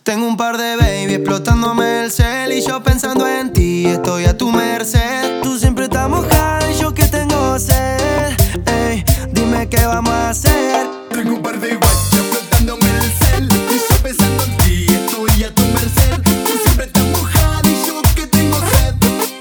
Tengo un par de baby explotándome el cel y yo pensando en ti, estoy a tu merced. Tú siempre estás mojada y yo que tengo sed. Ey, dime qué vamos a hacer. Tengo un par de guachas explotándome el cel y yo pensando en ti, estoy a tu merced. Tú siempre estás mojada y yo que tengo sed.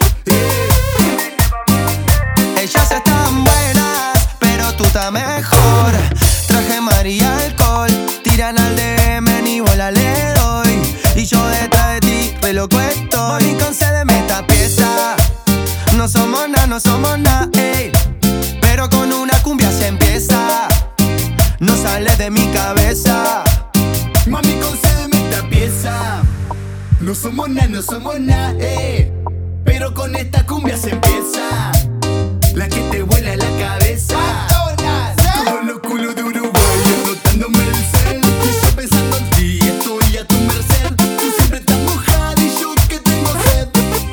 Ellas están buenas, pero tú estás mejor. Traje María alcohol, tiran al DM, ni bola le doy. Y yo detrás de ti, re loco estoy. Mami, concédeme esta pieza. No somos nada, ey. Pero con una cumbia se empieza. No sale de mi cabeza. Mami, concédeme esta pieza. No somos nada, pero con esta cumbia se empieza. La que te vuela la cabeza. Todos los culos de Uruguay explotándome el cel y yo pensando en ti, estoy a tu merced. Tú siempre estás mojada y yo que tengo sed.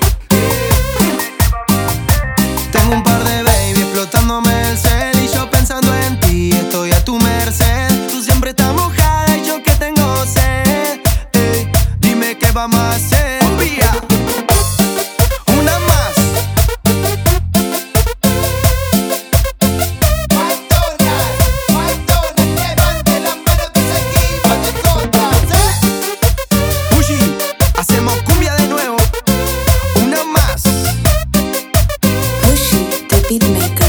Tengo un par de baby explotándome el cel y yo pensando en ti, estoy a tu merced. Tú siempre estás mojada y yo que tengo sed. Ey, dime qué vamos a hacer. Vía. Una más. Levante la mano que seguimos de todas, Pushi, hacemos cumbia de nuevo. Una más. Pushi, the beatmaker.